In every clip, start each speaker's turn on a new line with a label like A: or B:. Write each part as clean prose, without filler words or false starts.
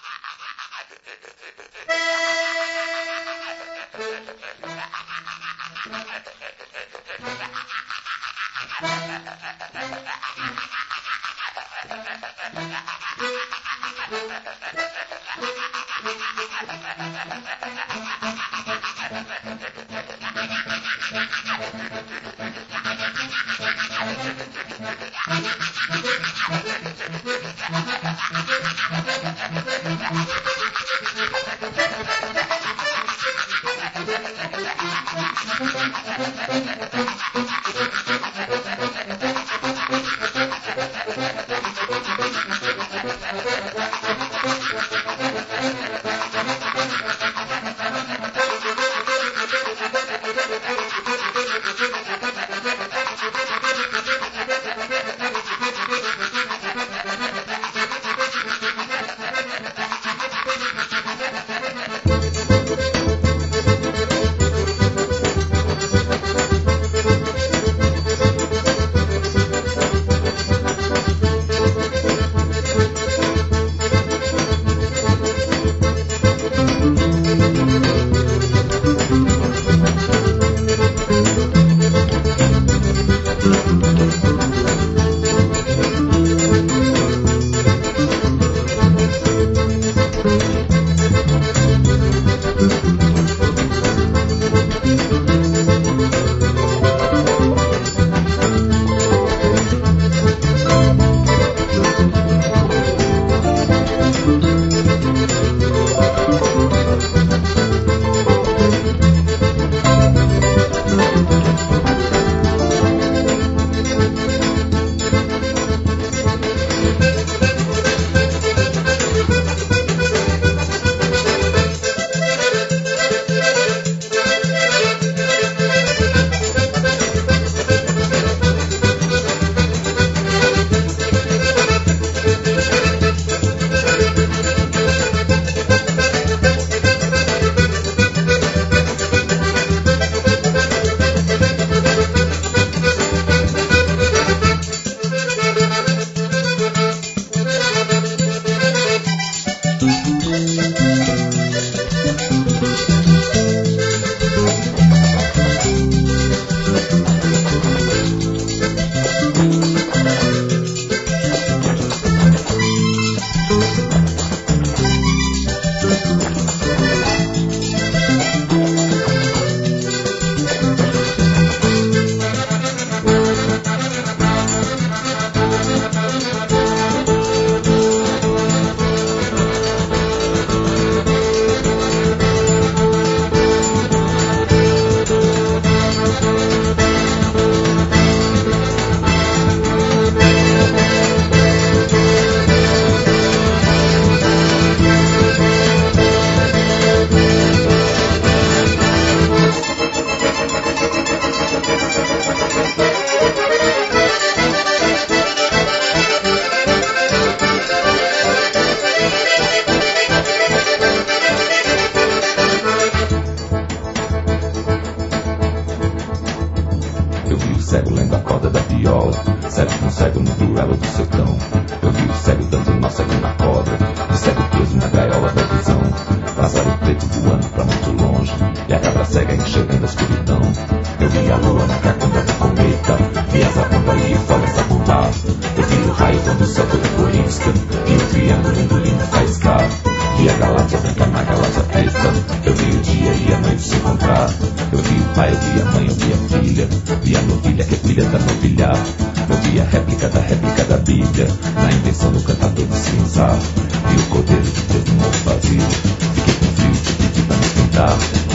A: cego lendo a corda da viola, cego com cego no duelo do sertão. Eu vi o cego dando nó cego na corda, o cego preso na gaiola da visão. Pássaro preto voando pra muito longe, e a cabra cega enxergando a escuridão. Eu vi a lua na cacunda do cometa, vi as abambaí e folhas a pular. Eu vi o raio quando o céu todo corisca, e o triângulo engolindo faiscar. Vi a galáxia branca na galáxia preta, eu vi o dia e a noite se encontrar. Eu vi o pai, eu vi a mãe, eu vi a filha, vi a novilha que é filha da novilha. Eu vi a réplica da Bíblia, na intenção do cantador de cinza. Vi o cordeiro de Deus no monte vazio, fiquei com frio, te pedi pra me tentar.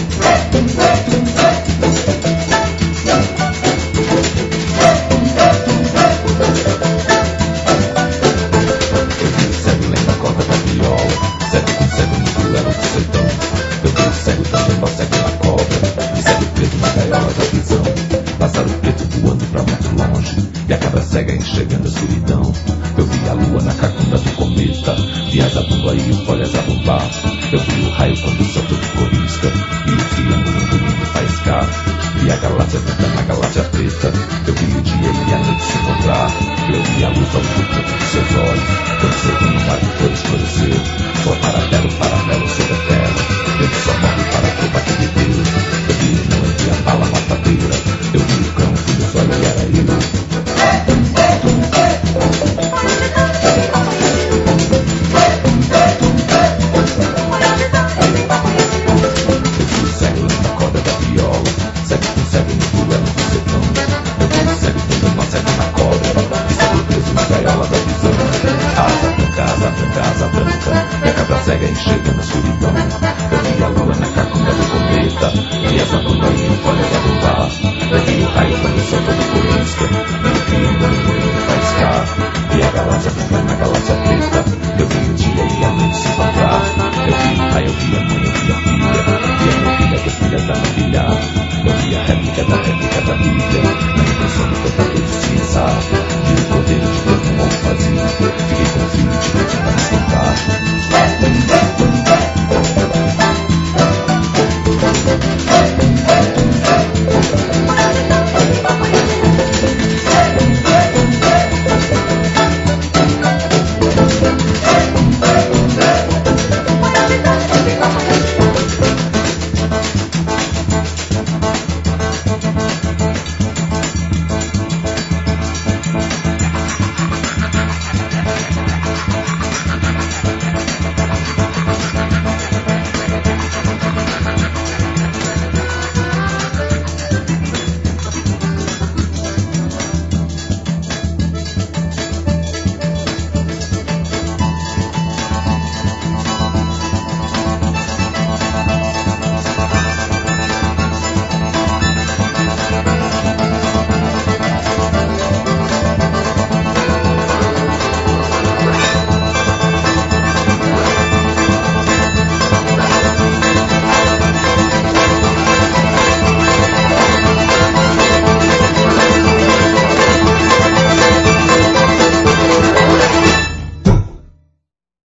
A: Enxergando a escuridão, eu vi a lua na cacunda do cometa, vi as abambaí e folhas a bombar. Eu vi o raio quando o céu todo corisca, e o triângulo engolindo faiscar. Vi a galáxia branca na galáxia preta, eu vi o dia e a noite se encontrar. Eu vi a luz ao fundo dos seus olhos, quando seu no mar inteiro escureceu. voa paralelo, paralelo sobre a terra. Ele só morre para provar que viveu. Eu vi não entre a bala matadeira. Eu vi o cão que nos olhos e era eu. Asa branca, e a cabra cega enxerga na escuridão. Eu vi a lua na cacunda do cometa, vi as andorinhas folhas a voar. Eu vi o raio quando o sol todo corisca, e o triângulo no faiscar. Vi a galáxia branca na galáxia preta, eu vi o dia